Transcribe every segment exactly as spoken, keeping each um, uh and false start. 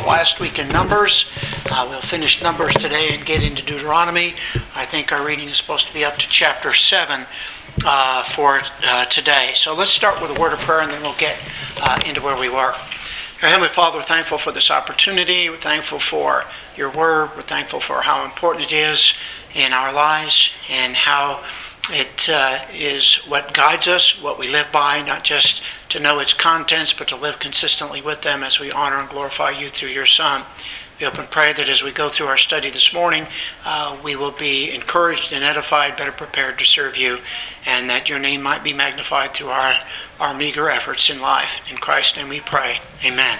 last week in Numbers. Uh, we'll finish Numbers today and get into Deuteronomy. I think our reading is supposed to be up to chapter seven uh, for uh, today. So let's start with a word of prayer and then we'll get uh, into where we were. Our Heavenly Father, we're thankful for this opportunity. We're thankful for your word. We're thankful for how important it is in our lives and how it uh, is what guides us, what we live by, not just to know its contents, but to live consistently with them as we honor and glorify you through your Son. We hope and pray that as we go through our study this morning, uh, we will be encouraged and edified, better prepared to serve you, and that your name might be magnified through our, our meager efforts in life. In Christ's name we pray. Amen.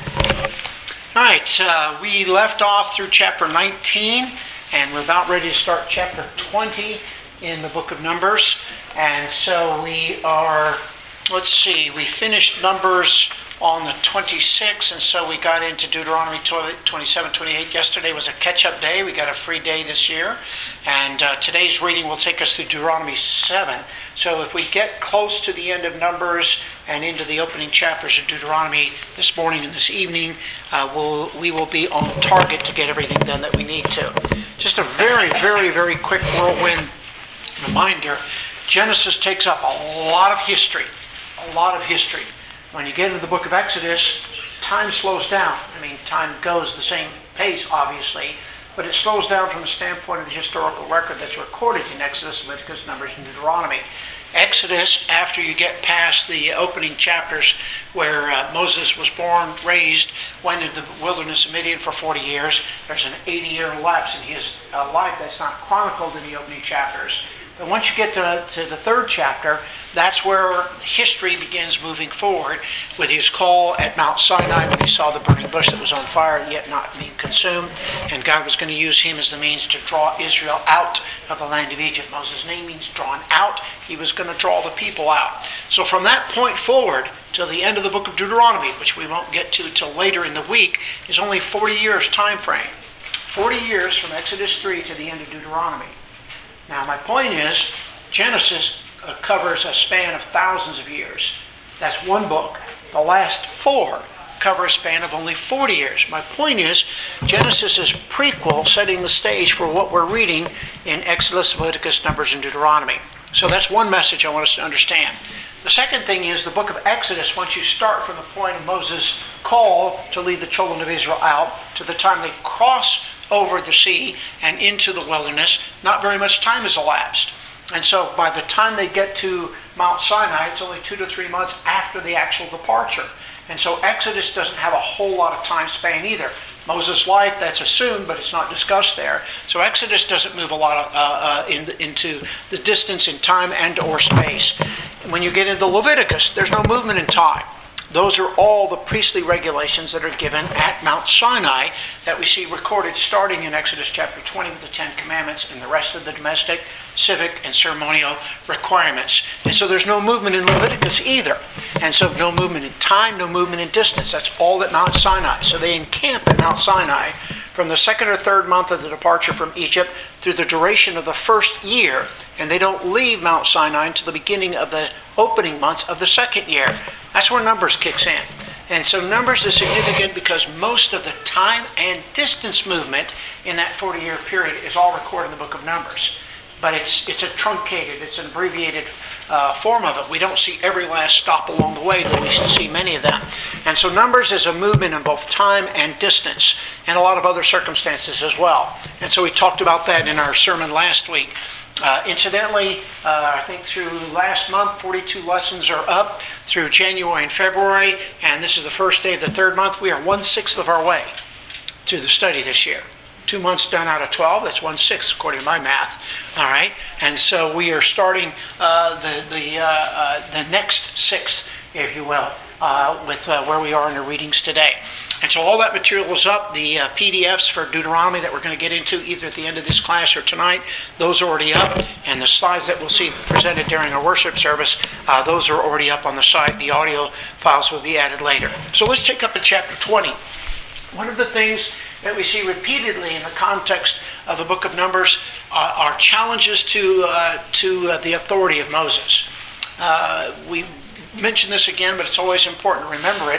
All right, uh, we left off through chapter nineteen, and we're about ready to start chapter twenty in the book of Numbers. And so we are, let's see, we finished Numbers on the twenty-sixth, and so we got into Deuteronomy twenty-seven, twenty-eight. Yesterday was a catch-up day. We got a free day this year. And uh, today's reading will take us through Deuteronomy seven. So if we get close to the end of Numbers and into the opening chapters of Deuteronomy this morning and this evening, uh, we'll, we will be on target to get everything done that we need to. Just a very, very, very quick whirlwind reminder. Genesis takes up a lot of history. A lot of history. When you get into the book of Exodus, time slows down. I mean, time goes the same pace, obviously, but it slows down from the standpoint of the historical record that's recorded in Exodus, Leviticus, Numbers, and Deuteronomy. Exodus, after you get past the opening chapters where uh, Moses was born, raised, went into the wilderness of Midian for forty years, there's an eighty-year lapse in his uh, life that's not chronicled in the opening chapters. But once you get to, to the third chapter, that's where history begins moving forward with his call at Mount Sinai when he saw the burning bush that was on fire yet not being consumed. And God was going to use him as the means to draw Israel out of the land of Egypt. Moses' name means drawn out. He was going to draw the people out. So from that point forward till the end of the book of Deuteronomy, which we won't get to till later in the week, is only forty years time frame. forty years from Exodus three to the end of Deuteronomy. Now, my point is, Genesis uh, covers a span of thousands of years. That's one book. The last four cover a span of only forty years. My point is, Genesis is prequel, setting the stage for what we're reading in Exodus, Leviticus, Numbers, and Deuteronomy. So that's one message I want us to understand. The second thing is the book of Exodus, once you start from the point of Moses' call to lead the children of Israel out to the time they cross over the sea and into the wilderness, not very much time has elapsed. And so by the time they get to Mount Sinai, it's only two to three months after the actual departure. And so Exodus doesn't have a whole lot of time span either. Moses' life, that's assumed, but it's not discussed there. So Exodus doesn't move a lot of, uh, uh, in, into the distance in time and or space. And when you get into Leviticus, there's no movement in time. Those are all the priestly regulations that are given at Mount Sinai that we see recorded starting in Exodus chapter twenty with the Ten Commandments and the rest of the domestic, civic, and ceremonial requirements. And so there's no movement in Leviticus either. And so no movement in time, no movement in distance. That's all at Mount Sinai. So they encamp at Mount Sinai from the second or third month of the departure from Egypt through the duration of the first year. And they don't leave Mount Sinai until the beginning of the opening months of the second year. That's where Numbers kicks in. And so Numbers is significant because most of the time and distance movement in that forty-year period is all recorded in the book of Numbers. But it's it's a truncated, it's an abbreviated uh, form of it. We don't see every last stop along the way, though we see many of them. And so Numbers is a movement in both time and distance, and a lot of other circumstances as well. And so we talked about that in our sermon last week. Uh, incidentally, uh, I think through last month, forty-two lessons are up through January and February, and this is the first day of the third month. We are one-sixth of our way through the study this year. Two months done out of twelve, that's one-sixth according to my math. All right, and so we are starting uh, the the uh, uh, the next sixth, if you will, uh, with uh, where we are in the readings today. And so all that material is up. The uh, P D Fs for Deuteronomy that we're going to get into either at the end of this class or tonight, those are already up. And the slides that we'll see presented during our worship service, uh, those are already up on the site. The audio files will be added later. So let's take up in chapter twenty. One of the things that we see repeatedly in the context of the book of Numbers uh, are challenges to, uh, to uh, the authority of Moses. Uh, we mention this again, but it's always important to remember it.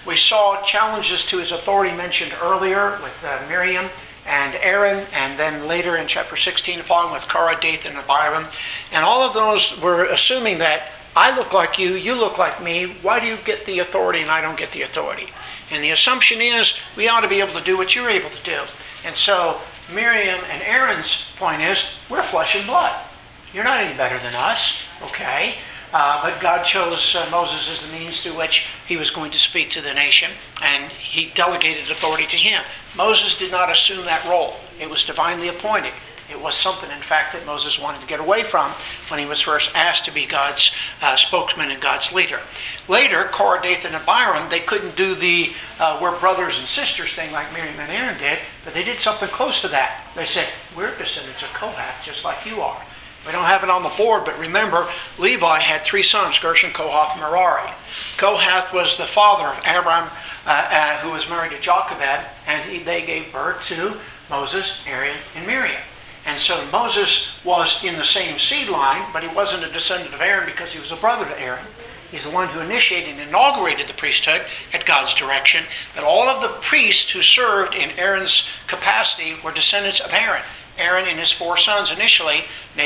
We saw challenges to his authority mentioned earlier with uh, Miriam and Aaron, and then later in chapter sixteen, following with Korah, Dathan, and Abiram. And all of those were assuming that I look like you, you look like me, why do you get the authority and I don't get the authority? And the assumption is we ought to be able to do what you're able to do. And so Miriam and Aaron's point is, we're flesh and blood. You're not any better than us, okay? Uh, but God chose uh, Moses as the means through which he was going to speak to the nation, and he delegated authority to him. Moses did not assume that role. It was divinely appointed. It was something, in fact, that Moses wanted to get away from when he was first asked to be God's uh, spokesman and God's leader. Later, Korah, Dathan, and Abiram, they couldn't do the uh, we're brothers and sisters thing like Miriam and Aaron did, but they did something close to that. They said, we're descendants of Kohath, just like you are. We don't have it on the board, but remember, Levi had three sons, Gershon, Kohath, and Merari. Kohath was the father of Amram, uh, uh, who was married to Jochebed, and he, they gave birth to Moses, Aaron, and Miriam. And so Moses was in the same seed line, but he wasn't a descendant of Aaron because he was a brother to Aaron. He's the one who initiated and inaugurated the priesthood at God's direction. But all of the priests who served in Aaron's capacity were descendants of Aaron. Aaron and his four sons initially,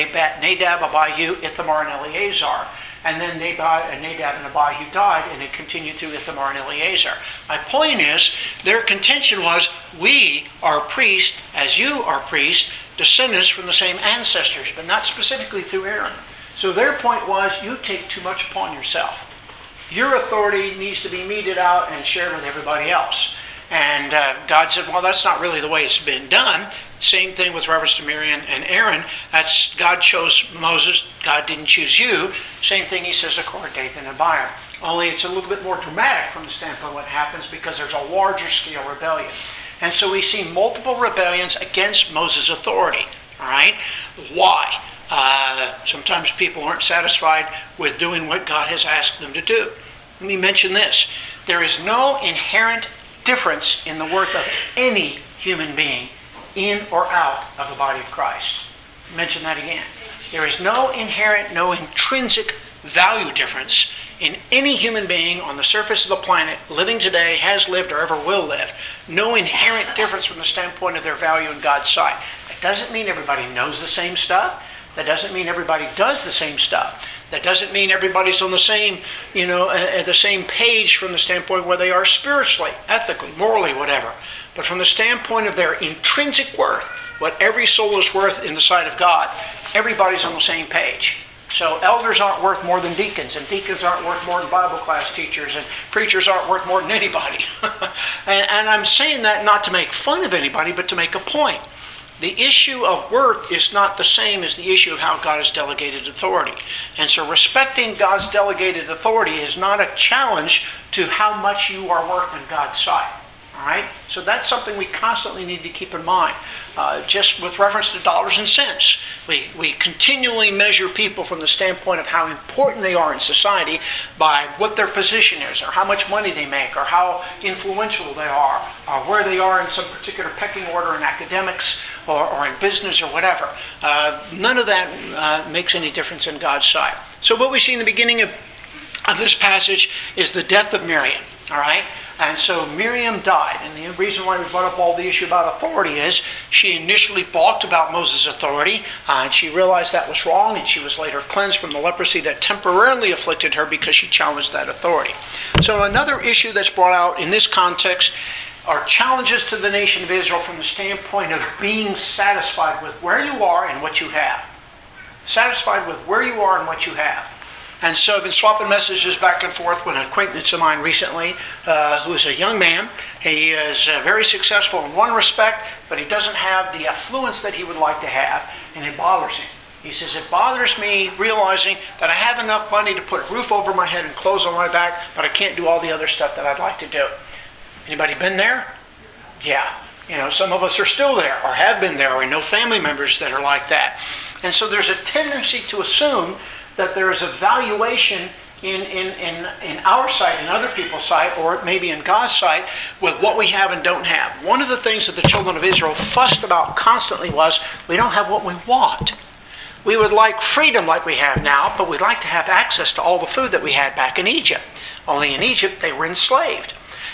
Nadab, Abihu, Ithamar, and Eleazar. And then Nadab and Abihu died, and it continued through Ithamar and Eleazar. My point is, their contention was, we are priests, as you are priests, descendants from the same ancestors, but not specifically through Aaron. So their point was, you take too much upon yourself. Your authority needs to be meted out and shared with everybody else. And uh, God said, well, that's not really the way it's been done. Same thing with reference to Miriam and Aaron. That's God chose Moses. God didn't choose you. Same thing he says to Korah, Dathan, and Abiram. Only it's a little bit more dramatic from the standpoint of what happens because there's a larger scale rebellion. And so we see multiple rebellions against Moses' authority. All right? Why? Uh, sometimes people aren't satisfied with doing what God has asked them to do. Let me mention this. There is no inherent difference in the worth of any human being in or out of the body of Christ. Mention that again. There is no inherent, no intrinsic value difference in any human being on the surface of the planet living today, has lived, or ever will live. No inherent difference from the standpoint of their value in God's sight. That doesn't mean everybody knows the same stuff. That doesn't mean everybody does the same stuff. That doesn't mean everybody's on the same, you know, at the same page from the standpoint where they are spiritually, ethically, morally, whatever. But from the standpoint of their intrinsic worth, what every soul is worth in the sight of God, everybody's on the same page. So elders aren't worth more than deacons, and deacons aren't worth more than Bible class teachers, and preachers aren't worth more than anybody. and, and I'm saying that not to make fun of anybody, but to make a point. The issue of worth is not the same as the issue of how God has delegated authority. And so respecting God's delegated authority is not a challenge to how much you are worth in God's sight. All right? So that's something we constantly need to keep in mind. Uh, just with reference to dollars and cents, we, we continually measure people from the standpoint of how important they are in society by what their position is, or how much money they make, or how influential they are, or where they are in some particular pecking order in academics, or, or in business, or whatever. Uh, none of that uh, makes any difference in God's sight. So what we see in the beginning of, of this passage is the death of Miriam. All right? And so Miriam died. And the reason why we brought up all the issue about authority is she initially balked about Moses' authority, uh, and she realized that was wrong, and she was later cleansed from the leprosy that temporarily afflicted her because she challenged that authority. So another issue that's brought out in this context are challenges to the nation of Israel from the standpoint of being satisfied with where you are and what you have. Satisfied with where you are and what you have. And so I've been swapping messages back and forth with an acquaintance of mine recently uh, who is a young man. He is uh, very successful in one respect, but he doesn't have the affluence that he would like to have, and it bothers him. He says, it bothers me realizing that I have enough money to put a roof over my head and clothes on my back, but I can't do all the other stuff that I'd like to do. Anybody been there? Yeah. You know, some of us are still there, or have been there, or we know family members that are like that. And so there's a tendency to assume that there is a valuation in, in, in, in our sight, in other people's sight, or maybe in God's sight, with what we have and don't have. One of the things that the children of Israel fussed about constantly was, we don't have what we want. We would like freedom like we have now, but we'd like to have access to all the food that we had back in Egypt. Only in Egypt, they were enslaved.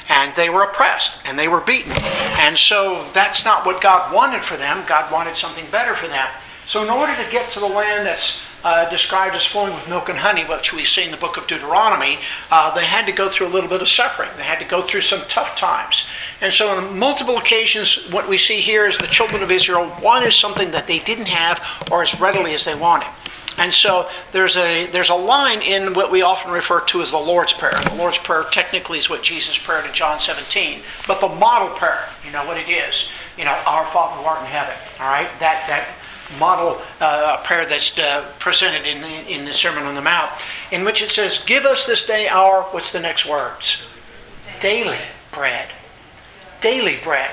and they were oppressed, and they were beaten. And so that's not what God wanted for them. God wanted something better for them. So in order to get to the land that's uh, described as flowing with milk and honey, which we see in the book of Deuteronomy, uh, they had to go through a little bit of suffering. They had to go through some tough times. And so on multiple occasions, what we see here is the children of Israel wanted something that they didn't have or as readily as they wanted. And so there's a there's a line in what we often refer to as the Lord's Prayer. The Lord's Prayer technically is what Jesus prayed in John seventeen. But the model prayer, you know what it is. You know, our Father who art in heaven. All right? That that model uh, prayer that's uh, presented in the, in the Sermon on the Mount, in which it says, give us this day our, what's the next words? Daily bread. Daily bread.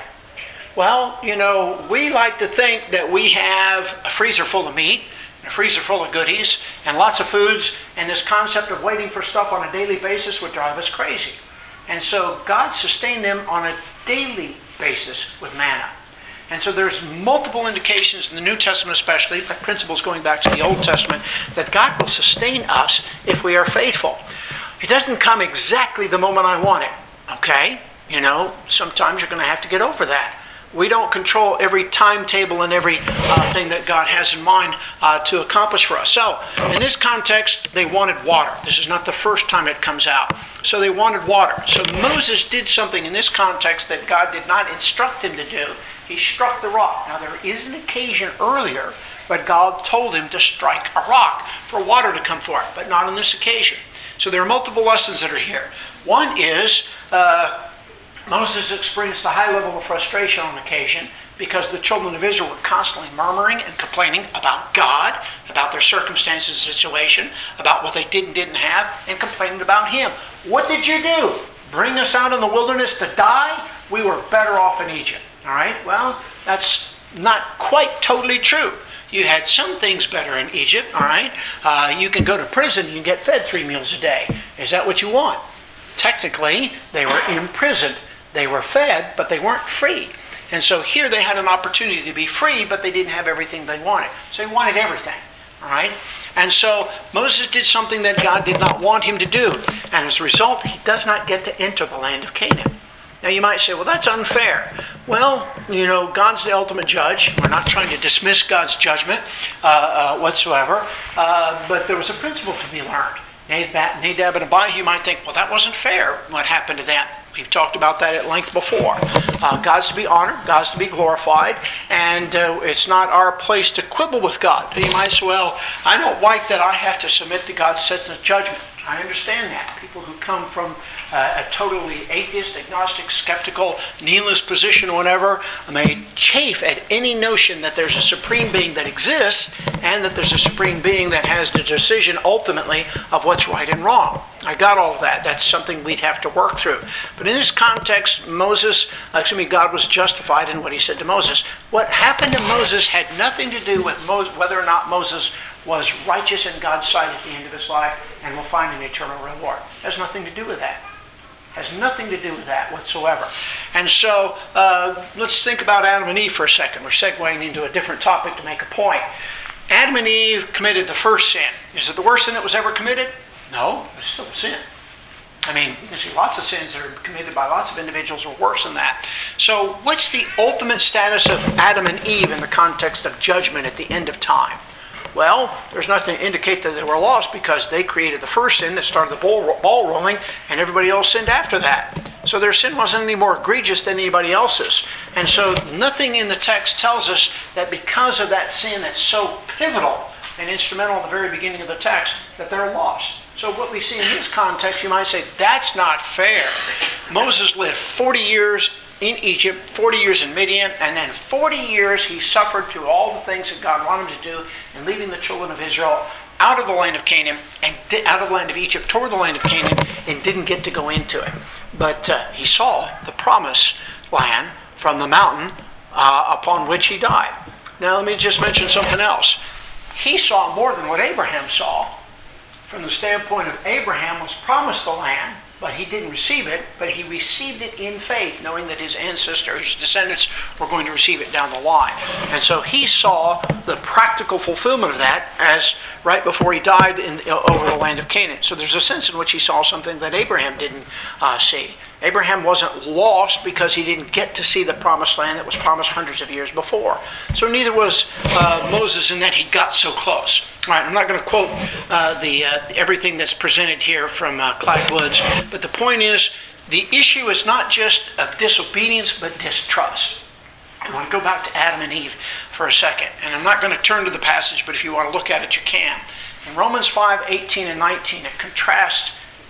Well, you know, we like to think that we have a freezer full of meat, a freezer full of goodies, and lots of foods, and this concept of waiting for stuff on a daily basis would drive us crazy. And so God sustained them on a daily basis with manna. And so there's multiple indications in the New Testament especially, but principles going back to the Old Testament, that God will sustain us if we are faithful. It doesn't come exactly the moment I want it, okay? You know, sometimes you're going to have to get over that. We don't control every timetable and every uh, thing that God has in mind uh, to accomplish for us. So, in this context, they wanted water. This is not the first time it comes out. So they wanted water. So Moses did something in this context that God did not instruct him to do. He struck the rock. Now, there is an occasion earlier, but God told him to strike a rock for water to come forth, but not on this occasion. So there are multiple lessons that are here. One is, uh, Moses experienced a high level of frustration on occasion because the children of Israel were constantly murmuring and complaining about God, about their circumstances and situation, about what they did and didn't have, and complaining about Him. What did you do? Bring us out in the wilderness to die? We were better off in Egypt. All right? Well, that's not quite totally true. You had some things better in Egypt, all right? Uh, you can go to prison, you can get fed three meals a day. Is that what you want? Technically, they were imprisoned. They were fed, but they weren't free. And so here they had an opportunity to be free, but they didn't have everything they wanted. So they wanted everything, all right? And so Moses did something that God did not want him to do. And as a result, he does not get to enter the land of Canaan. Now you might say, well, that's unfair. Well, you know, God's the ultimate judge. We're not trying to dismiss God's judgment uh, uh, whatsoever. Uh, but there was a principle to be learned. Nadab and Abihu, you might think, well, that wasn't fair, what happened to them. We've talked about that at length before. Uh, God's to be honored, God's to be glorified, and uh, it's not our place to quibble with God. You might say, well, I don't like that I have to submit to God's sense of judgment. I understand that. People who come from uh, a totally atheist, agnostic, skeptical, nihilist position or whatever may chafe at any notion that there's a supreme being that exists and that there's a supreme being that has the decision ultimately of what's right and wrong. I got all of that. That's something we'd have to work through. But in this context, Moses, excuse me, God was justified in what he said to Moses. What happened to Moses had nothing to do with Mo- whether or not Moses was righteous in God's sight at the end of his life and will find an eternal reward. It has nothing to do with that. It has nothing to do with that whatsoever. And so uh, let's think about Adam and Eve for a second. We're segueing into a different topic to make a point. Adam and Eve committed the first sin. Is it the worst sin that was ever committed? No, it's still a sin. I mean, you can see lots of sins that are committed by lots of individuals are worse than that. So what's the ultimate status of Adam and Eve in the context of judgment at the end of time? Well, there's nothing to indicate that they were lost because they created the first sin that started the ball, ball rolling, and everybody else sinned after that. So their sin wasn't any more egregious than anybody else's. And so nothing in the text tells us that because of that sin that's so pivotal and instrumental at the very beginning of the text, that they're lost. So what we see in this context, you might say, that's not fair. Moses lived forty years in Egypt, forty years in Midian, and then forty years he suffered through all the things that God wanted him to do in leading the children of Israel out of the land of Canaan, and di- out of the land of Egypt toward the land of Canaan, and didn't get to go into it. But uh, he saw the promised land from the mountain uh, upon which he died. Now let me just mention something else. He saw more than what Abraham saw. From the standpoint of Abraham was promised the land, but he didn't receive it, but he received it in faith, knowing that his ancestor, his descendants, were going to receive it down the line. And so he saw the practical fulfillment of that as right before he died in, over the land of Canaan. So there's a sense in which he saw something that Abraham didn't uh, see. Abraham wasn't lost because he didn't get to see the promised land that was promised hundreds of years before. So neither was uh, Moses in that he got so close. All right, I'm not going to quote uh, the uh, everything that's presented here from uh, Clive Woods, but the point is, the issue is not just of disobedience, but distrust. I want to go back to Adam and Eve for a second. And I'm not going to turn to the passage, but if you want to look at it, you can. In Romans five, eighteen and nineteen, it contrasts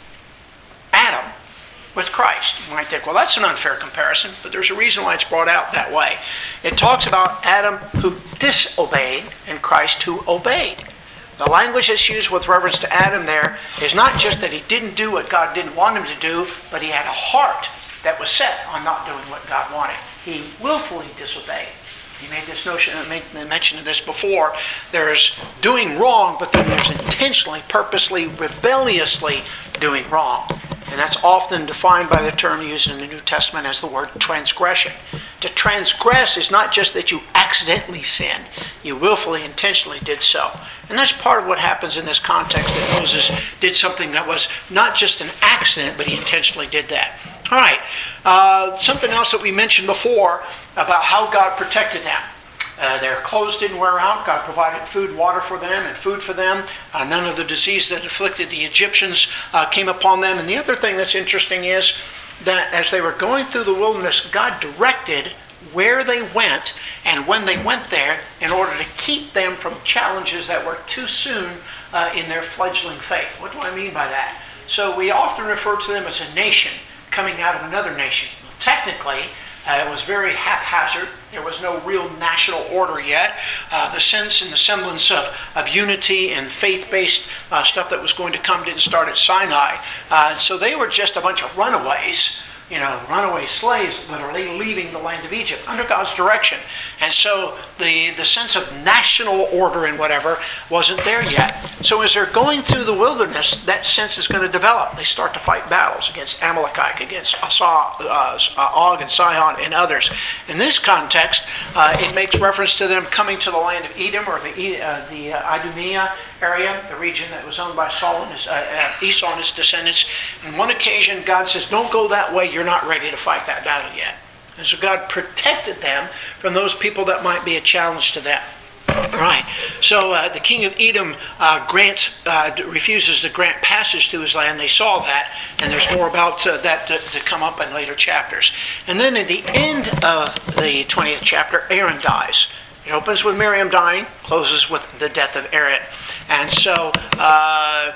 Adam with Christ. You might think, well, that's an unfair comparison, but there's a reason why it's brought out that way. It talks about Adam who disobeyed and Christ who obeyed. The language that's used with reference to Adam there is not just that he didn't do what God didn't want him to do, but he had a heart that was set on not doing what God wanted. He willfully disobeyed. He made this notion, I made mention of this before. There's doing wrong, but then there's intentionally, purposely, rebelliously doing wrong. And that's often defined by the term used in the New Testament as the word transgression. To transgress is not just that you accidentally sinned. You willfully, intentionally did so. And that's part of what happens in this context, that Moses did something that was not just an accident, but he intentionally did that. All right, uh, something else that we mentioned before about how God protected them. Uh, their clothes didn't wear out. God provided food and water for them and food for them. Uh, none of the disease that afflicted the Egyptians uh, came upon them. And the other thing that's interesting is that as they were going through the wilderness, God directed where they went and when they went there in order to keep them from challenges that were too soon uh, in their fledgling faith. What do I mean by that? So we often refer to them as a nation coming out of another nation. Well, technically, Uh, it was very haphazard. There was no real national order yet. Uh, the sense and the semblance of, of unity and faith-based uh, stuff that was going to come didn't start at Sinai. Uh, so they were just a bunch of runaways, you know, runaway slaves, literally leaving the land of Egypt under God's direction. And so the, the sense of national order and whatever wasn't there yet. So as they're going through the wilderness, that sense is going to develop. They start to fight battles against Amalekite, against Asa, uh, Og and Sihon and others. In this context, uh, it makes reference to them coming to the land of Edom, or the, uh, the uh, Idumea area, the region that was owned by Saul and his, uh, uh, Esau and his descendants. On one occasion, God says, don't go that way. You're not ready to fight that battle yet. And so God protected them from those people that might be a challenge to them. All right. So uh, the king of Edom uh, grants, uh, refuses to grant passage to his land. They saw that, and there's more about uh, that to, to come up in later chapters. And then at the end of the twentieth chapter, Aaron dies. It opens with Miriam dying, closes with the death of Aaron. And so uh,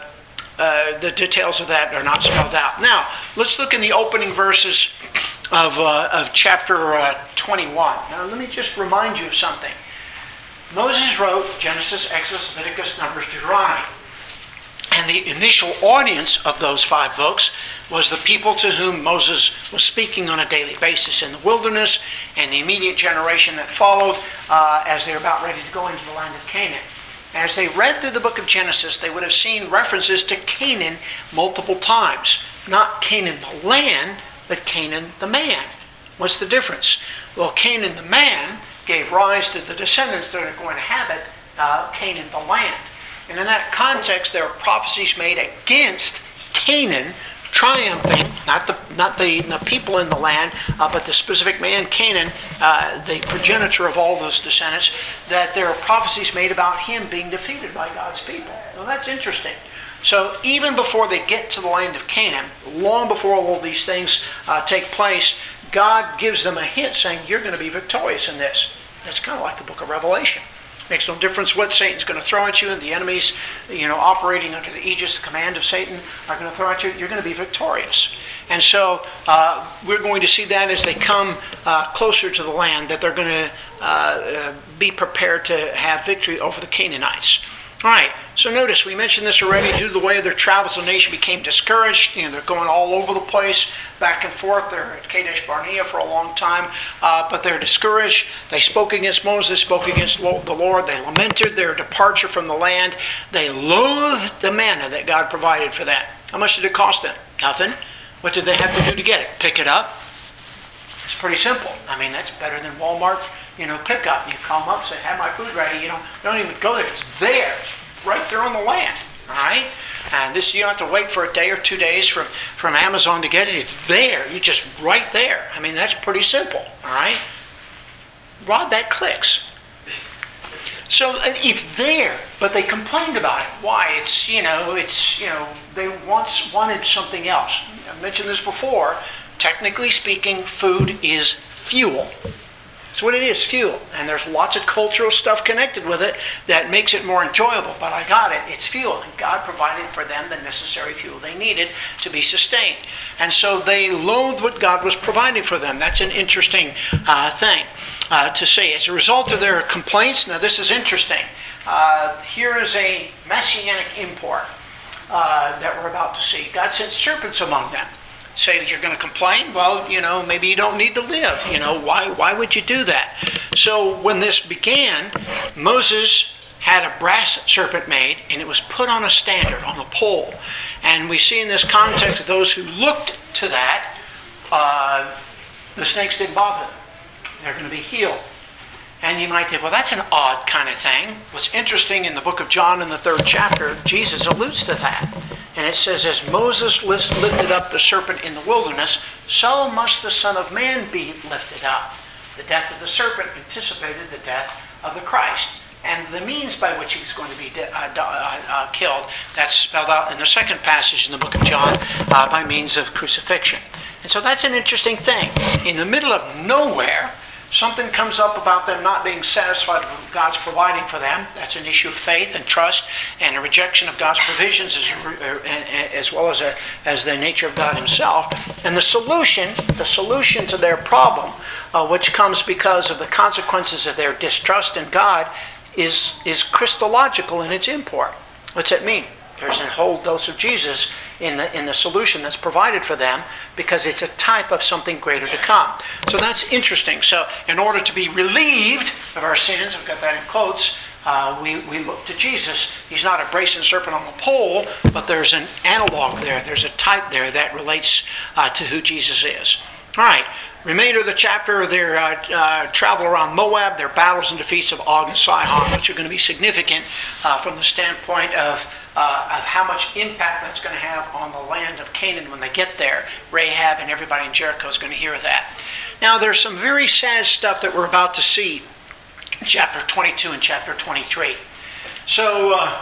uh, the details of that are not spelled out. Now, let's look in the opening verses of, uh, of chapter uh, twenty-one. Now, let me just remind you of something. Moses wrote Genesis, Exodus, Leviticus, Numbers, Deuteronomy. And the initial audience of those five books was the people to whom Moses was speaking on a daily basis in the wilderness, and the immediate generation that followed uh, as they were about ready to go into the land of Canaan. As they read through the book of Genesis, they would have seen references to Canaan multiple times. Not Canaan the land, but Canaan the man. What's the difference? Well, Canaan the man gave rise to the descendants that are going to inhabit uh, Canaan the land. And in that context, there are prophecies made against Canaan triumphing, not the not the, the people in the land, uh, but the specific man, Canaan, uh, the progenitor of all those descendants, that there are prophecies made about him being defeated by God's people. Well, that's interesting. So even before they get to the land of Canaan, long before all of these things uh, take place, God gives them a hint saying, you're going to be victorious in this. That's kind of like the book of Revelation. Makes no difference what Satan's going to throw at you, and the enemies, you know, operating under the aegis, the command of Satan, are going to throw at you. You're going to be victorious. And so uh, we're going to see that as they come uh, closer to the land, that they're going to uh, uh, be prepared to have victory over the Canaanites. All right, so notice, we mentioned this already. Due to the way of their travels, the nation became discouraged. You know, they're going all over the place, back and forth. They're at Kadesh Barnea for a long time, uh, but they're discouraged. They spoke against Moses, spoke against the Lord. They lamented their departure from the land. They loathed the manna that God provided for them. How much did it cost them? Nothing. What did they have to do to get it? Pick it up. It's pretty simple. I mean, that's better than Walmart, you know, pickup. You come up, say, have my food ready. You don't, you don't even go there. It's there. It's right there on the land. All right? And this, you don't have to wait for a day or two days from, from Amazon to get it. It's there. You're just right there. I mean, that's pretty simple. All right? Rod, that clicks. So it's there, but they complained about it. Why? It's, you know, it's, you know, they once wanted something else. I mentioned this before. Technically speaking, food is fuel. That's what it is, fuel. And there's lots of cultural stuff connected with it that makes it more enjoyable. But I got it. It's fuel. And God provided for them the necessary fuel they needed to be sustained. And so they loathed what God was providing for them. That's an interesting uh, thing uh, to see. As a result of their complaints, now this is interesting. Uh, here is a messianic import uh, that we're about to see. God sent serpents among them. Say that you're going to complain? Well, you know, maybe you don't need to live. You know, why why would you do that? So when this began, Moses had a brass serpent made, and it was put on a standard, on a pole. And we see in this context, those who looked to that, uh, the snakes didn't bother them. They're going to be healed. And you might think, well, that's an odd kind of thing. What's interesting in the book of John in the third chapter, Jesus alludes to that. And it says, as Moses lifted up the serpent in the wilderness, so must the Son of Man be lifted up. The death of the serpent anticipated the death of the Christ. And the means by which he was going to be de- uh, uh, uh, killed, that's spelled out in the second passage in the book of John, uh, by means of crucifixion. And so that's an interesting thing. In the middle of nowhere, something comes up about them not being satisfied with what God's providing for them. That's an issue of faith and trust and a rejection of God's provisions as, as well as, a, as the nature of God himself. And the solution, the solution to their problem, uh, which comes because of the consequences of their distrust in God, is, is Christological in its import. What's that mean? There's a whole dose of Jesus in the in the solution that's provided for them because it's a type of something greater to come. So that's interesting. So in order to be relieved of our sins, I've got that in quotes, uh, we, we look to Jesus. He's not a brazen serpent on the pole, but there's an analog there. There's a type there that relates uh, to who Jesus is. All right. Remainder of the chapter, their uh, uh, travel around Moab, their battles and defeats of Og and Sihon, which are going to be significant uh, from the standpoint of uh, of how much impact that's going to have on the land of Canaan when they get there. Rahab and everybody in Jericho is going to hear that. Now, there's some very sad stuff that we're about to see in chapter twenty-two and chapter twenty-three. So, uh,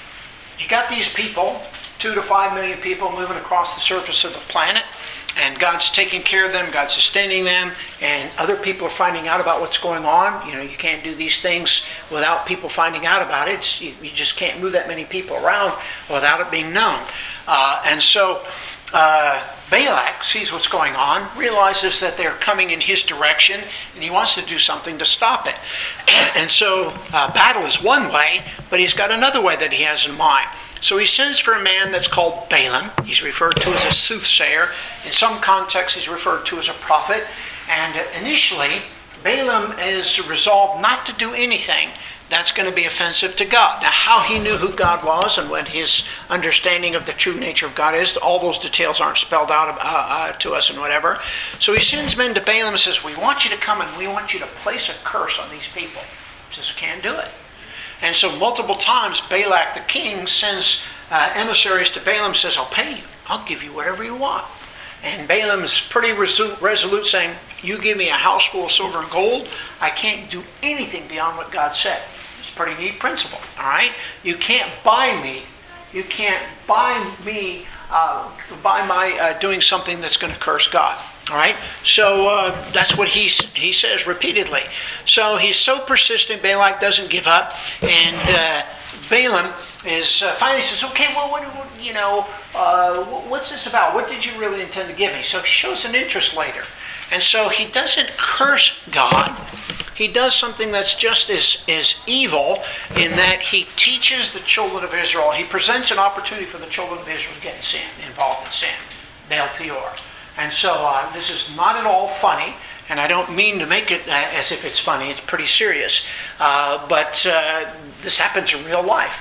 you got these people, two to five million people moving across the surface of the planet. And God's taking care of them, God's sustaining them, and other people are finding out about what's going on. You know, you can't do these things without people finding out about it. It's, you, you just can't move that many people around without it being known. Uh, and so uh, Balak sees what's going on, realizes that they're coming in his direction, and he wants to do something to stop it. And so uh, battle is one way, but he's got another way that he has in mind. So he sends for a man that's called Balaam. He's referred to as a soothsayer. In some contexts, he's referred to as a prophet. And initially, Balaam is resolved not to do anything that's going to be offensive to God. Now, how he knew who God was and what his understanding of the true nature of God is, all those details aren't spelled out uh, uh, to us and whatever. So he sends men to Balaam and says, we want you to come and we want you to place a curse on these people. He says, I can't do it. And so multiple times Balak the king sends uh, emissaries to Balaam and says, I'll pay you. I'll give you whatever you want. And Balaam is pretty resolute, resolute saying, you give me a house full of silver and gold, I can't do anything beyond what God said. It's a pretty neat principle, all right? You can't buy me. You can't buy me, uh, buy my uh, doing something that's going to curse God. All right, so uh, that's what he he says repeatedly. So he's so persistent. Balak doesn't give up, and uh, Balaam is uh, finally says, "Okay, well, what, what you know, uh, what's this about? What did you really intend to give me?" So he shows an interest later, and so he doesn't curse God. He does something that's just as, as evil in that he teaches the children of Israel. He presents an opportunity for the children of Israel to get in sin, involved in sin, Baal Peor. And so uh, this is not at all funny, and I don't mean to make it uh, as if it's funny. It's pretty serious. Uh, but uh, this happens in real life.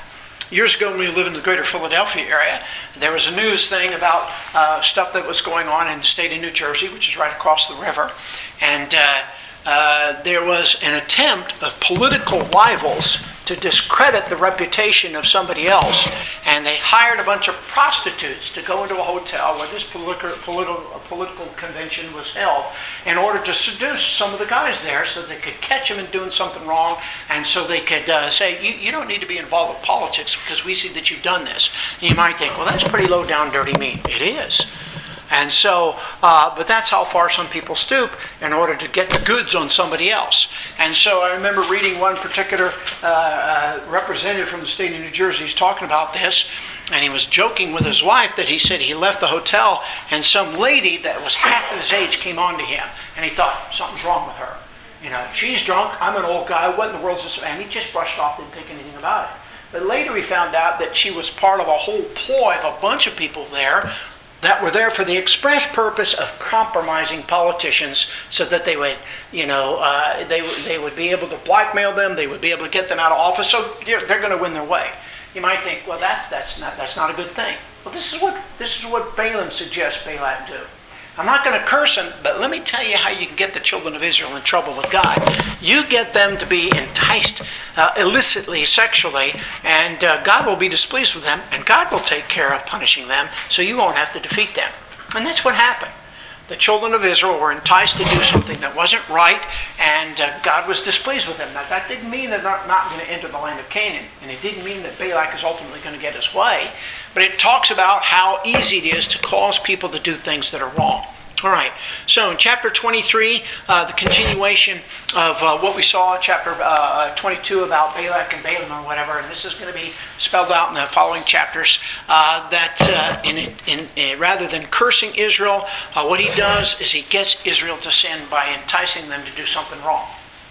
years ago when we lived in the greater Philadelphia area, there was a news thing about uh, stuff that was going on in the state of New Jersey, which is right across the river. And uh, uh, there was an attempt of political rivals to discredit the reputation of somebody else. And they hired a bunch of prostitutes to go into a hotel where this political, political, political convention was held in order to seduce some of the guys there so they could catch them in doing something wrong, and so they could uh, say, you, you don't need to be involved with politics because we see that you've done this. And you might think, well, that's pretty low down, dirty mean. It is. And so, uh, but that's how far some people stoop in order to get the goods on somebody else. And so I remember reading one particular uh, uh, representative from the state of New Jersey. He's talking about this, and he was joking with his wife that he said he left the hotel and some lady that was half of his age came on to him, and he thought, something's wrong with her. You know, she's drunk, I'm an old guy, what in the world's this? And he just brushed off, didn't think anything about it. But later he found out that she was part of a whole ploy of a bunch of people there that were there for the express purpose of compromising politicians so that they would, you know, uh, they, they would be able to blackmail them, they would be able to get them out of office, so they're, they're going to win their way. You might think, well, that's, that's, not, that's not a good thing. Well, this is what, this is what Balaam suggests Balak do. I'm not going to curse them, but let me tell you how you can get the children of Israel in trouble with God. You get them to be enticed uh, illicitly, sexually, and uh, God will be displeased with them, and God will take care of punishing them, so you won't have to defeat them. And that's what happened. The children of Israel were enticed to do something that wasn't right, and uh, God was displeased with them. Now, that didn't mean they're not, not going to enter the land of Canaan, and it didn't mean that Balak is ultimately going to get his way, but it talks about how easy it is to cause people to do things that are wrong. All right, so in chapter twenty-three, uh, the continuation of uh, what we saw in chapter uh, twenty-two about Balak and Balaam or whatever, and this is going to be spelled out in the following chapters, uh, that uh, in, in, in, rather than cursing Israel, uh, what he does is he gets Israel to sin by enticing them to do something wrong.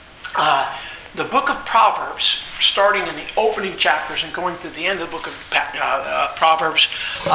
Uh, the book of Proverbs, starting in the opening chapters and going through the end of the book of uh, uh, Proverbs,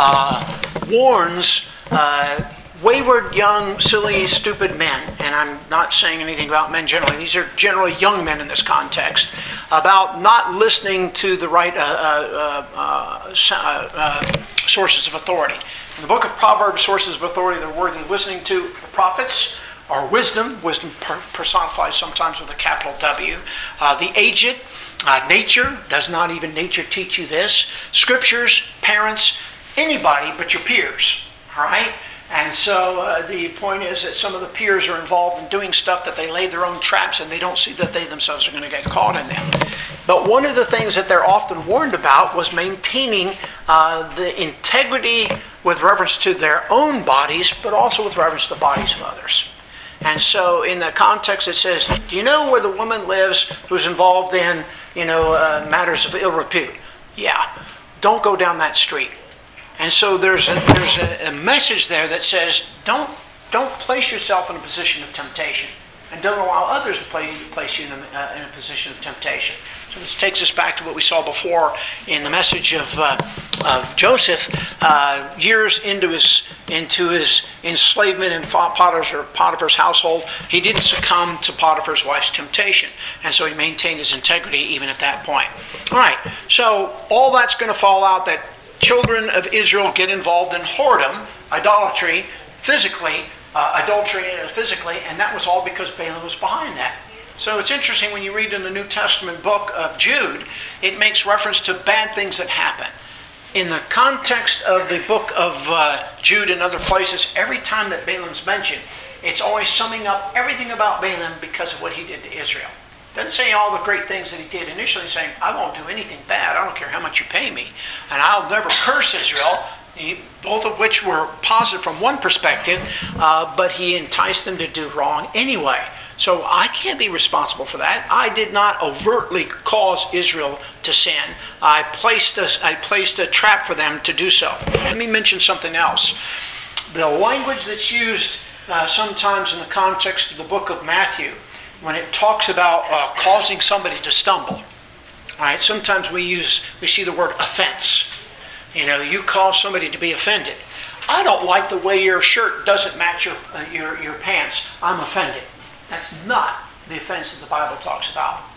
uh, warns uh, wayward, young, silly, stupid men, and I'm not saying anything about men generally, these are generally young men in this context, about not listening to the right uh, uh, uh, uh, uh, sources of authority. In the book of Proverbs, sources of authority that are worthy of listening to: the prophets, or wisdom, wisdom personified sometimes with a capital W, uh, the aged, uh, nature, does not even nature teach you this, scriptures, parents, anybody but your peers, all right? And so uh, the point is that some of the peers are involved in doing stuff that they lay their own traps and they don't see that they themselves are going to get caught in them. But one of the things that they're often warned about was maintaining uh, the integrity with reference to their own bodies, but also with reference to the bodies of others. And so in the context it says, do you know where the woman lives who's involved in, you know, uh, matters of ill repute? Yeah, don't go down that street. And so there's a, there's a, a message there that says, don't don't place yourself in a position of temptation, and don't allow others to play, place you in a, uh, in a position of temptation. So this takes us back to what we saw before in the message of uh, of Joseph. Uh, years into his into his enslavement in Potiphar's, Potiphar's household, he didn't succumb to Potiphar's wife's temptation, and so he maintained his integrity even at that point. All right, so all that's going to fall out that children of Israel get involved in whoredom, idolatry, physically, uh, adultery physically, and that was all because Balaam was behind that. So it's interesting when you read in the New Testament book of Jude, it makes reference to bad things that happen. In the context of the book of uh, Jude and other places, every time that Balaam's mentioned, it's always summing up everything about Balaam because of what he did to Israel. Doesn't say all the great things that he did initially, saying, I won't do anything bad, I don't care how much you pay me, and I'll never curse Israel, he, both of which were positive from one perspective, uh, but he enticed them to do wrong anyway. So I can't be responsible for that. I did not overtly cause Israel to sin. I placed a, I placed a trap for them to do so. Let me mention something else. The language that's used uh, sometimes in the context of the book of Matthew, when it talks about uh, causing somebody to stumble, all right, sometimes we use, we see the word offense. You know, you cause somebody to be offended. I don't like the way your shirt doesn't match your, uh, your, your pants. I'm offended. That's not the offense that the Bible talks about.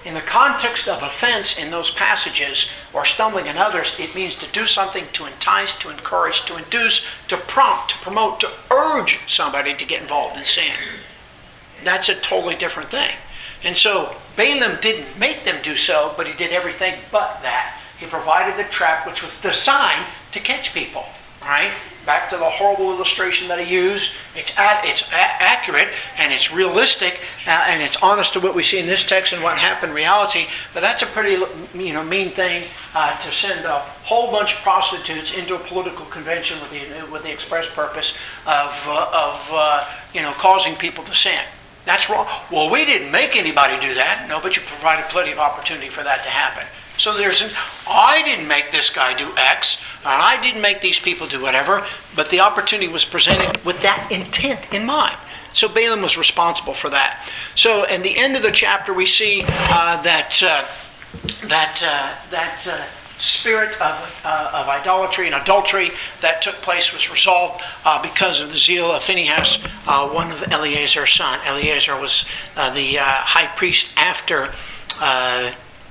in the context of offense in those passages, or stumbling in others, it means to do something to entice, to encourage, to induce, to prompt, to promote, to urge somebody to get involved in sin. That's a totally different thing. And so Balaam didn't make them do so, but he did everything but that. He provided the trap which was designed to catch people. Right? Back to the horrible illustration that I used. It's at, it's a- accurate and it's realistic uh, and it's honest to what we see in this text and what happened in reality. But that's a pretty, you know, mean thing uh, to send a whole bunch of prostitutes into a political convention with the with the express purpose of uh, of uh, you know causing people to sin. That's wrong. Well, we didn't make anybody do that. No, but you provided plenty of opportunity for that to happen. So there's an, I didn't make this guy do X, and I didn't make these people do whatever, but the opportunity was presented with that intent in mind. So Balaam was responsible for that. So at the end of the chapter, we see uh, that uh, that uh, that uh, spirit of uh, of idolatry and adultery that took place was resolved uh, because of the zeal of Phinehas, uh, one of Eleazar's son. Eleazar was uh, the uh, high priest after Uh,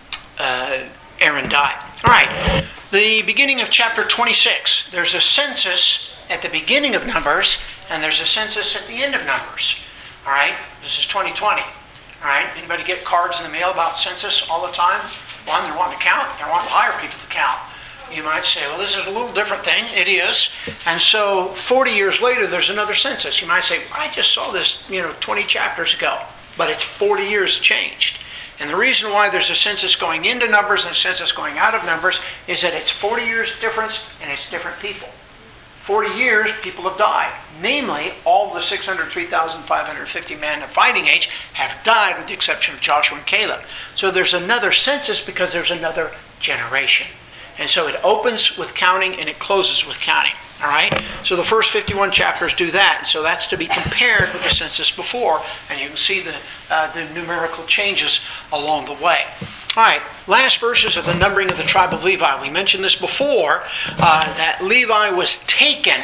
Uh, Aaron died. All right, the beginning of chapter twenty-six. There's a census at the beginning of Numbers, and there's a census at the end of Numbers. All right, this is twenty twenty. All right, anybody get cards in the mail about census all the time? One, they're wanting to count. They're wanting to hire people to count. You might say, well, this is a little different thing. It is. And so forty years later, there's another census. You might say, I just saw this, you know, twenty chapters ago. But it's forty years changed. And the reason why there's a census going into Numbers and a census going out of Numbers is that it's forty years difference and it's different people. forty years, people have died. Namely, all the six hundred three thousand five hundred fifty men of fighting age have died with the exception of Joshua and Caleb. So there's another census because there's another generation. And so it opens with counting and it closes with counting. All right? So the first fifty-one chapters do that. And so that's to be compared with the census before. And you can see the, uh, the numerical changes along the way. All right, last verses of the numbering of the tribe of Levi. We mentioned this before, uh, that Levi was taken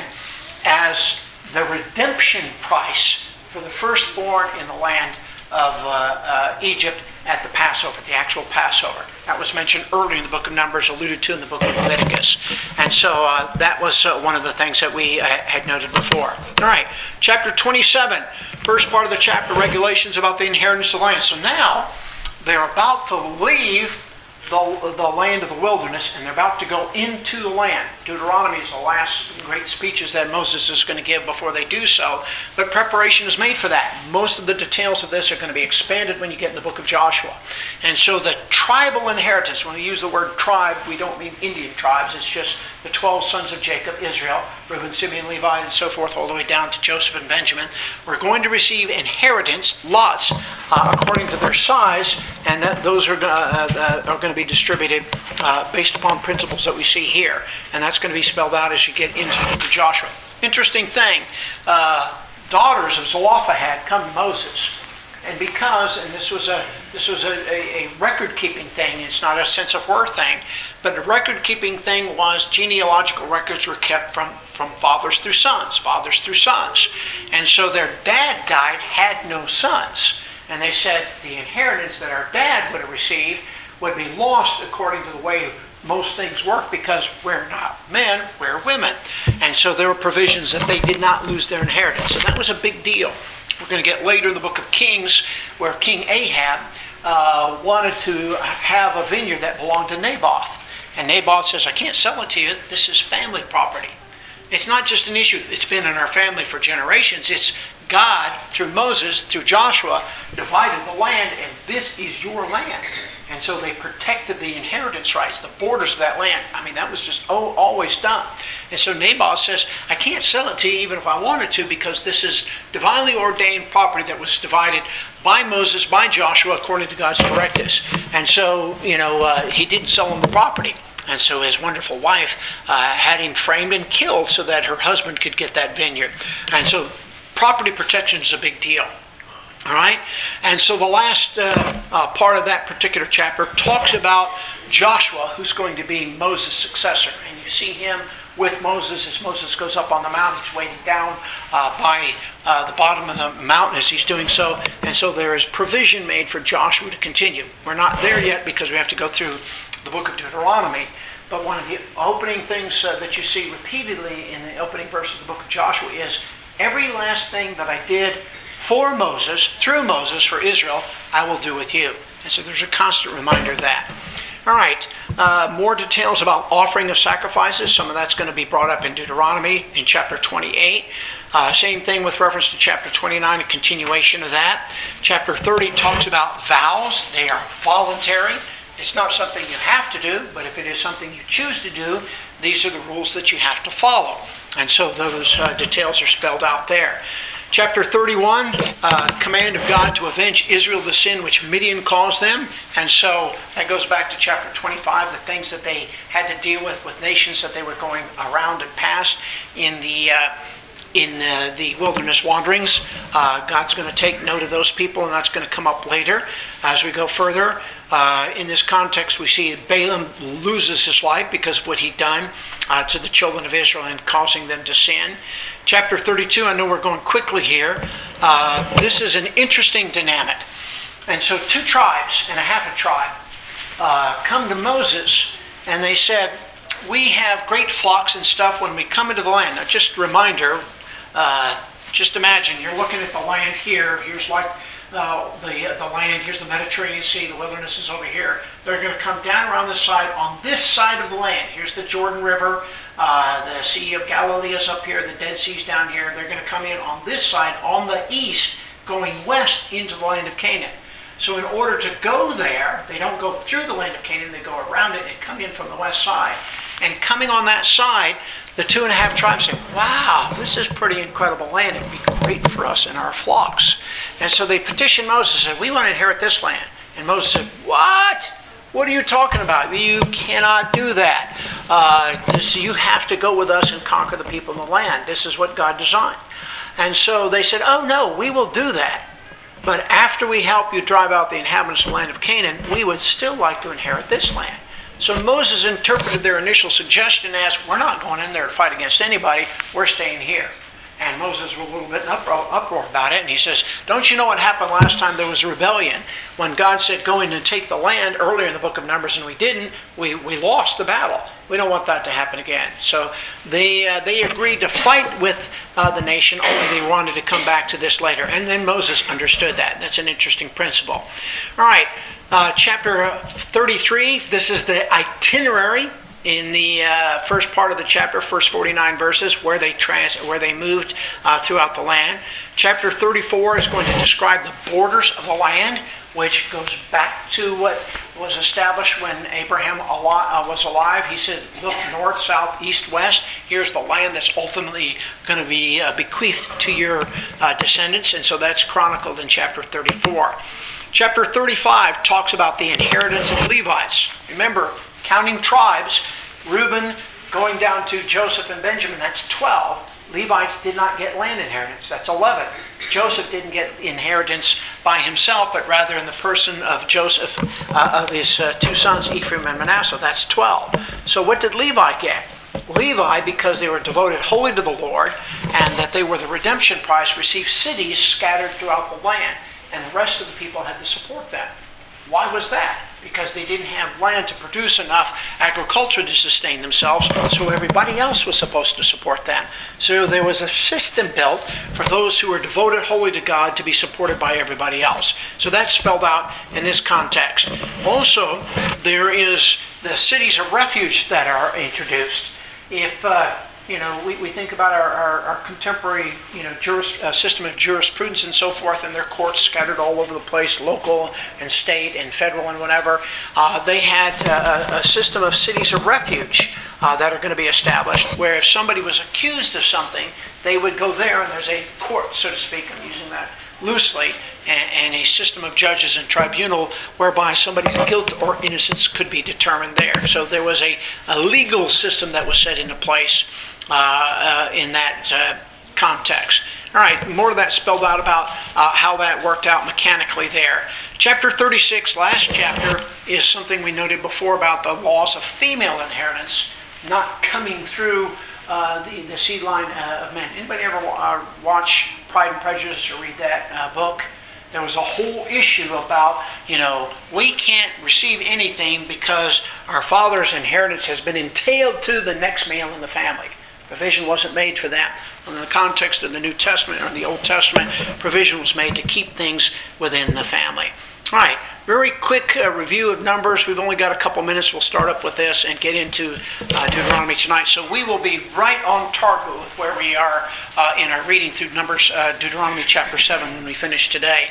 as the redemption price for the firstborn in the land of uh, uh, Egypt at the Passover, the actual Passover. That was mentioned earlier in the book of Numbers, alluded to in the book of Leviticus. And so uh, that was uh, one of the things that we uh, had noted before. All right, chapter twenty-seven, first part of the chapter, regulations about the inheritance of the land. So now they're about to leave the, the land of the wilderness, and they're about to go into the land. Deuteronomy is the last great speeches that Moses is going to give before they do so, but preparation is made for that. Most of the details of this are going to be expanded when you get in the book of Joshua. And so the tribal inheritance, when we use the word tribe, we don't mean Indian tribes, it's just the twelve sons of Jacob, Israel, Reuben, Simeon, Levi, and so forth, all the way down to Joseph and Benjamin. We're going to receive inheritance, lots, uh, according to their size, and that those are, uh, uh, are going to be distributed uh, based upon principles that we see here. And that's going to be spelled out as you get into the book of Joshua. Interesting thing, uh, daughters of Zelophehad come to Moses. And because, and this was a this was a, a, a record-keeping thing, it's not a sense of worth thing, but the record-keeping thing was genealogical records were kept from, from fathers through sons, fathers through sons. And so their dad died, had no sons. And they said the inheritance that our dad would have received would be lost according to the way most things work, because we're not men, we're women. And so there were provisions that they did not lose their inheritance. So that was a big deal. We're going to get later in the book of Kings, where King Ahab uh, wanted to have a vineyard that belonged to Naboth. And Naboth says, I can't sell it to you. This is family property. It's not just an issue. It's been in our family for generations. It's God, through Moses, through Joshua, divided the land, and this is your land. And so they protected the inheritance rights, the borders of that land. I mean, that was just oh, always done. And so Naboth says, I can't sell it to you even if I wanted to, because this is divinely ordained property that was divided by Moses, by Joshua, according to God's directives. And so, you know, uh, he didn't sell him the property. And so his wonderful wife uh, had him framed and killed so that her husband could get that vineyard. And so property protection is a big deal. All right? And so the last uh, uh, part of that particular chapter talks about Joshua, who's going to be Moses' successor. And you see him with Moses as Moses goes up on the mountain. He's waiting down uh, by uh, the bottom of the mountain as he's doing so. And so there is provision made for Joshua to continue. We're not there yet because we have to go through the book of Deuteronomy. But one of the opening things uh, that you see repeatedly in the opening verse of the book of Joshua is, every last thing that I did for Moses, through Moses, for Israel, I will do with you. And so there's a constant reminder of that. All right, uh, more details about offering of sacrifices. Some of that's going to be brought up in Deuteronomy in chapter twenty-eight. Uh, same thing with reference to chapter twenty-nine, a continuation of that. Chapter thirty talks about vows. They are voluntary. It's not something you have to do, but if it is something you choose to do, these are the rules that you have to follow. And so those uh, details are spelled out there. Chapter thirty-one, uh, command of God to avenge Israel the sin which Midian caused them. And so that goes back to chapter twenty-five, the things that they had to deal with with nations that they were going around and past in the uh, in uh, the wilderness wanderings. Uh, God's going to take note of those people, and that's going to come up later as we go further. Uh, in this context, we see Balaam loses his life because of what he'd done uh, to the children of Israel and causing them to sin. Chapter thirty-two, I know we're going quickly here. Uh, this is an interesting dynamic. And so two tribes and a half a tribe uh, come to Moses, and they said, we have great flocks and stuff when we come into the land. Now, just a reminder, uh, just imagine you're looking at the land here. Here's like uh, the, the land. Here's the Mediterranean Sea. The wilderness is over here. They're going to come down around this side. On this side of the land, here's the Jordan River. Uh, the Sea of Galilee is up here. The Dead Sea's down here. They're going to come in on this side, on the east, going west into the land of Canaan. So in order to go there, they don't go through the land of Canaan. They go around it and come in from the west side. And coming on that side, the two and a half tribes say, wow, this is pretty incredible land. It'd be great for us and our flocks. And so they petitioned Moses and said, we want to inherit this land. And Moses said, what? What are you talking about? You cannot do that. Uh, this, you have to go with us and conquer the people in the land. This is what God designed. And so they said, oh no, we will do that. But after we help you drive out the inhabitants of the land of Canaan, we would still like to inherit this land. So Moses interpreted their initial suggestion as, we're not going in there to fight against anybody, we're staying here. And Moses was a little bit in uproar, uproar about it, and he says, don't you know what happened last time there was a rebellion? When God said, go in and take the land earlier in the book of Numbers, and we didn't, we, we lost the battle. We don't want that to happen again. So they uh, they agreed to fight with uh, the nation, only they wanted to come back to this later. And then Moses understood that. That's an interesting principle. All right, uh, chapter thirty-three, this is the itinerary in the uh, first part of the chapter, first forty-nine verses, where they trans, where they moved uh, throughout the land. Chapter thirty-four is going to describe the borders of the land, which goes back to what was established when Abraham was alive. He said, look north, south, east, west. Here's the land that's ultimately going to be uh, bequeathed to your uh, descendants. And so that's chronicled in chapter thirty-four. Chapter thirty-five talks about the inheritance of Levites. Remember, counting tribes, Reuben going down to Joseph and Benjamin, that's twelve. Levites did not get land inheritance, that's eleven. Joseph didn't get inheritance by himself, but rather in the person of Joseph, uh, of his uh, two sons, Ephraim and Manasseh, that's twelve. So what did Levi get? Levi, because they were devoted wholly to the Lord, and that they were the redemption price, received cities scattered throughout the land, and the rest of the people had to support them. Why was that? Because they didn't have land to produce enough agriculture to sustain themselves, so everybody else was supposed to support them. So there was a system built for those who were devoted wholly to God to be supported by everybody else. So that's spelled out in this context. Also, there is the cities of refuge that are introduced. If uh, you know, we, we think about our, our, our contemporary, you know, juris, uh, system of jurisprudence and so forth, and their courts scattered all over the place, local and state and federal and whatever. Uh, they had uh, a system of cities of refuge uh, that are going to be established, where if somebody was accused of something, they would go there, and there's a court, so to speak, I'm using that loosely, and, and a system of judges and tribunal whereby somebody's guilt or innocence could be determined there. So there was a, a legal system that was set into place uh, uh, in that uh, context. All right, more of that spelled out about uh, how that worked out mechanically there. Chapter thirty-six, last chapter, is something we noted before about the laws of female inheritance. not coming through uh, the, the seed line uh, of men. Anybody ever uh, watch Pride and Prejudice or read that uh, book? There was a whole issue about, you know, we can't receive anything because our father's inheritance has been entailed to the next male in the family. Provision wasn't made for that. In the context of the New Testament or the Old Testament, provision was made to keep things within the family. All right, very quick uh, review of Numbers. We've only got a couple minutes. We'll start up with this and get into uh, Deuteronomy tonight. So we will be right on target with where we are uh, in our reading through Numbers, uh, Deuteronomy chapter seven when we finish today.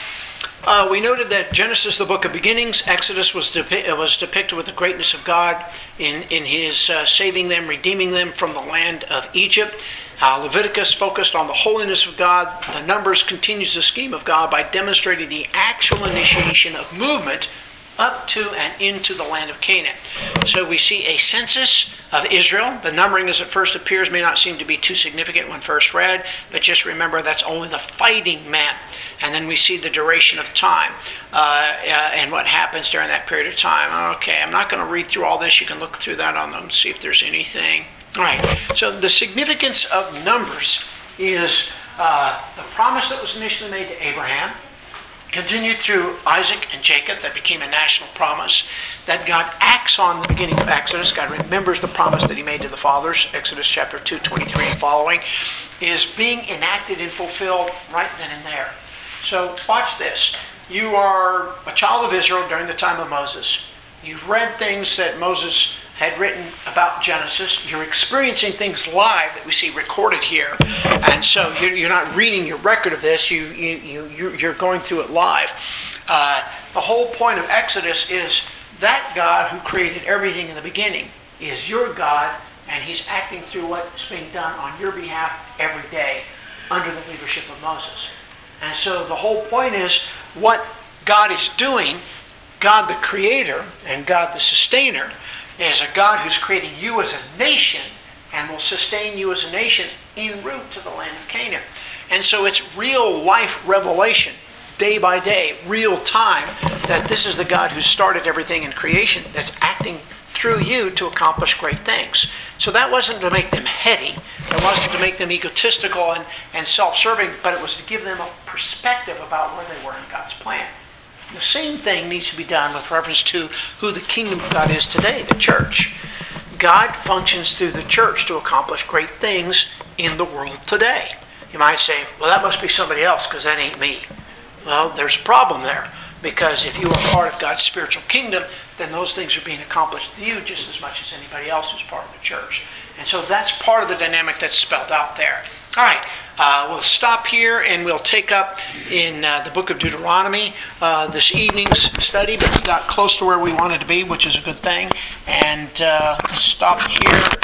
Uh, we noted that Genesis, the book of beginnings, Exodus was, depi- was depicted with the greatness of God in, in his uh, saving them, redeeming them from the land of Egypt. Uh, Leviticus focused on the holiness of God. The Numbers continues the scheme of God by demonstrating the actual initiation of movement up to and into the land of Canaan. So we see a census of Israel. The numbering as it first appears may not seem to be too significant when first read, but just remember that's only the fighting men. And then we see the duration of time uh, uh, and what happens during that period of time. Okay, I'm not going to read through all this. You can look through that on them, see if there's anything. All right, so the significance of Numbers is uh, the promise that was initially made to Abraham, continued through Isaac and Jacob, that became a national promise, that God acts on the beginning of Exodus. God remembers the promise that he made to the fathers, Exodus chapter two, twenty-three and following, is being enacted and fulfilled right then and there. So watch this. You are a child of Israel during the time of Moses. You've read things that Moses had written about Genesis. You're experiencing things live that we see recorded here. And so you're, you're not reading your record of this, you, you, you, you're going through it live. Uh, the whole point of Exodus is that God who created everything in the beginning is your God, and he's acting through what's being done on your behalf every day under the leadership of Moses. And so the whole point is what God is doing, God the creator and God the sustainer, is a God who's creating you as a nation and will sustain you as a nation en route to the land of Canaan. And so it's real life revelation, day by day, real time, that this is the God who started everything in creation that's acting through you to accomplish great things. So that wasn't to make them heady. It wasn't to make them egotistical and, and self-serving, but it was to give them a perspective about where they were in God's plan. The same thing needs to be done with reference to who the kingdom of God is today, the church. God functions through the church to accomplish great things in the world today. You might say, well, that must be somebody else because that ain't me. Well, there's a problem there, because if you are part of God's spiritual kingdom, then those things are being accomplished through you just as much as anybody else who's part of the church. And so that's part of the dynamic that's spelled out there. All right, uh, we'll stop here and we'll take up in uh, the book of Deuteronomy uh, this evening's study, but we got close to where we wanted to be, which is a good thing. And uh, stop here